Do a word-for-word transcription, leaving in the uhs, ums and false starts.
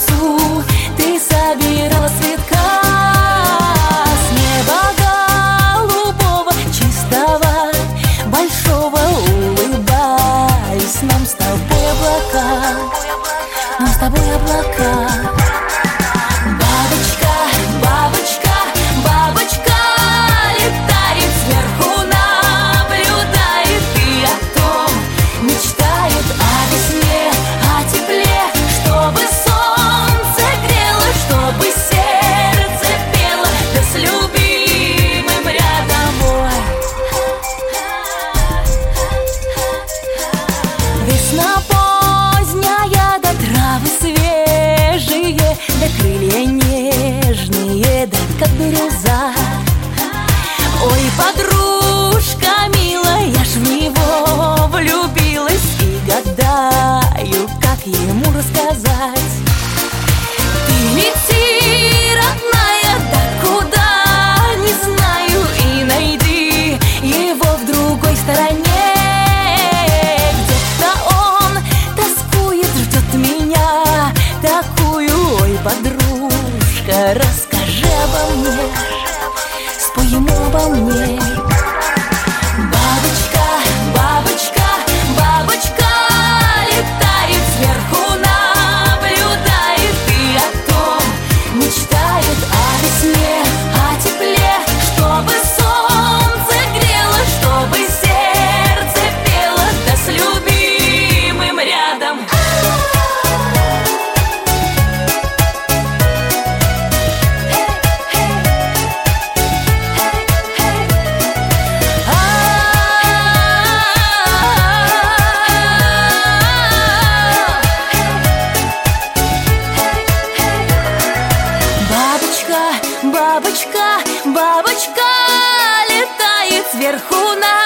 лесу ты собирала цветка. С неба голубого, чистого, большого, улыбаясь нам с тобой облака, нам с тобой облака. Бабочка, бабочка, бабочка летает сверху, наблюдает и о том мечтает, о весне, о тепле, чтобы солнце грело, чтобы сердце пело, да с любимым рядом. Ой. Весна поздняя, да травы свежие, да крылья нежные, да как бирюза. Ой, подружка милая, я ж в него влюбилась и гадаю, как ему рассказать. Ты лети, родная, да куда, не знаю, и найди его в другой стороне. Где-то он тоскует, ждет меня такую. Ой, подружка, расскажи обо мне, спой ему обо мне. Бабочка, бабочка, бабочка летает сверху, наблюдает и о том мечтает, о весне, о тепле, чтобы солнце грело, чтобы сердце пело, да с любимым рядом. Бабочка, бабочка, бабочка летает сверху на